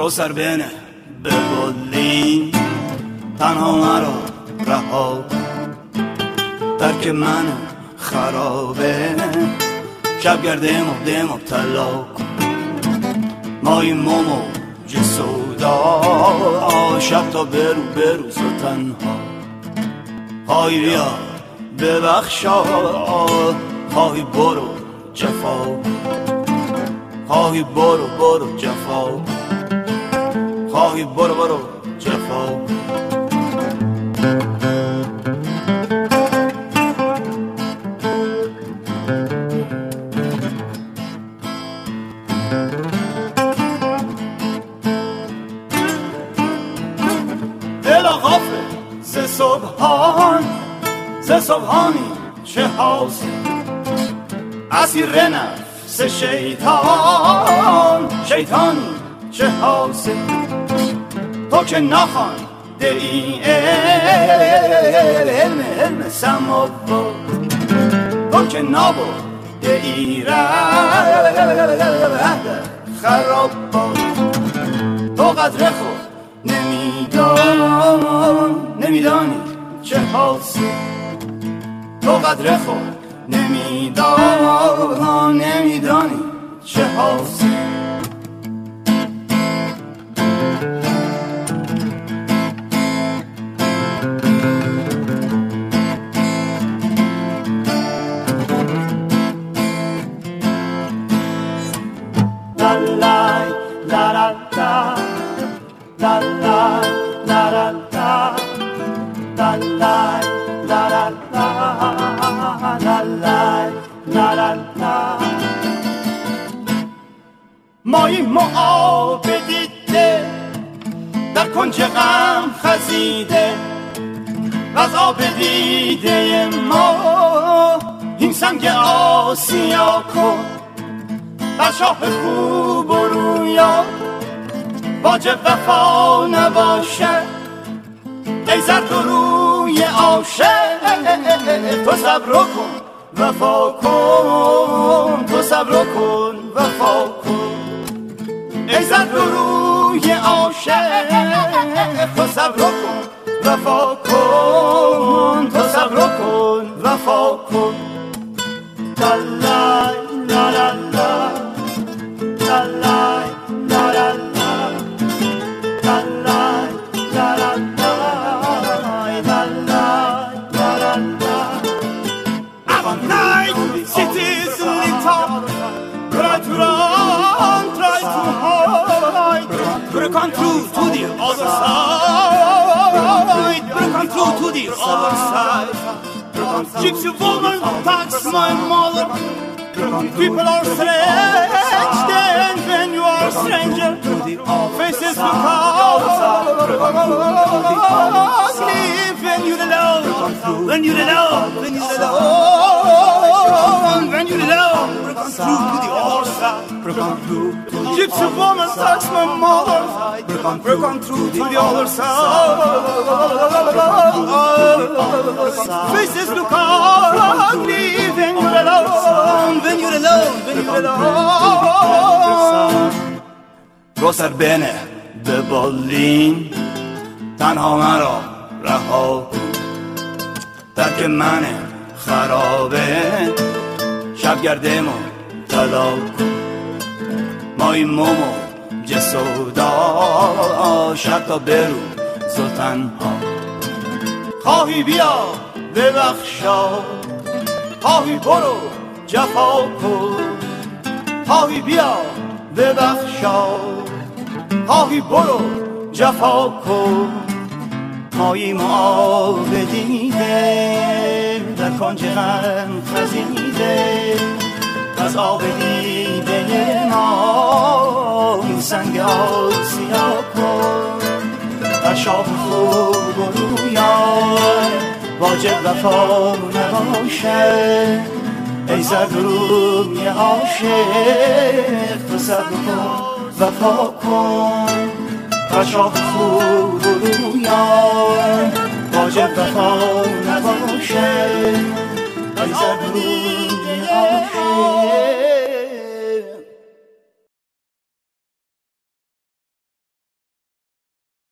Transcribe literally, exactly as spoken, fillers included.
رو سر بینه به بلین تنها مرا رها درک من خرابه شب گردم و دم و طلا مای مومو جسودا شب تا برو بروز و تنها های بیا ببخشا های برو جفا های برو برو جفا های برو برو جفا دل غافل ز صبحان ز صبحانی چه حاصل اسیر نفس شیطان شیطانی چه حاصل تو که نخوان دلی علم علم سما تو که نبود دلی خراب تو قدر خود نمیدان نمیدانی چه حاصل تو قدر خود نمیدان نمیدانی چه حاصل مایی معابدیده در کنج غم خزیده و از آب دیده ما این سنگ آسیا کن بر شاه خوب و رویا واجب وفا نباشه ای زرد و روی عاشق تو صبر کن وفا کن تو صبر کن وفا کن ای زرد و روی عاشق تو صبر کن وفا کن تو صبر کن وفا کن لا لا لا لا لا لا لا Break on through to the other side. Break on through to the other side. Gypsy woman attacks my mother. People are stretched and when you are a stranger, faces look out. Sleep when you're alone. When you're alone. When you're alone. When you're alone. Break on through to the other side. Break on through. Gypsy woman attacks my mother. Break on through to the other side. Faces look ugly when you're alone. When you're alone. When you're alone. رو سر بینه به بالین تنها مرا رها کن درک من خرابه شب گردم و طلا کن مای مومو جسودا شب تا برو زو تنها خواهی بیا ببخشا خواهی برو جفا کن خواهی بیا ببخشا خواهی برو جفا کن مایی معابدیده در کنج غم خزیده از آب دیده ما این سنگ آسیا کن بر شاه خوب و رویان واجب وفا نباشه ای زرد روی عاشق تو صبر کن وفا کن بر شاه خوب و رویان واجب وفا نباشه ای زرد روی